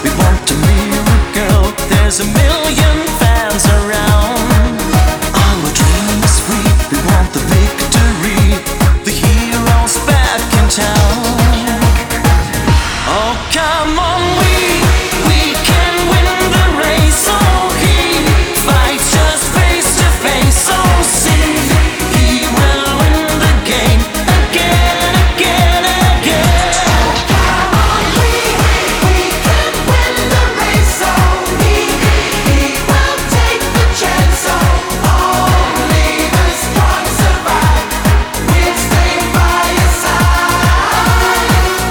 We want a miracle. There's a million fans around. Our dream is free. We want the victory. The heroes back in town. Oh, come on, we can win the race. Oh, he fights just face to face. Oh, see, he will win the game again and again and again. Oh, come on, we can win the race. Oh, he will take the chance. Oh, only the strong survive. We'll stay by your side.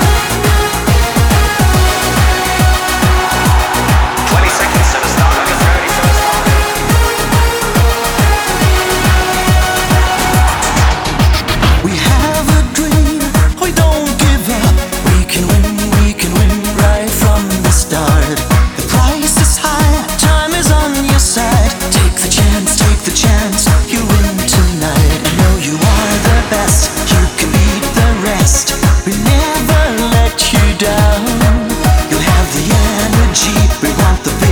20 seconds to the start of your 31st hole. We have a dream, we don't give up. We can win right from the start. The price is high, time is on your side. Take the chance, you win tonight. I know you are the best, you can beat the rest. We never let you down. You have the energy, we want the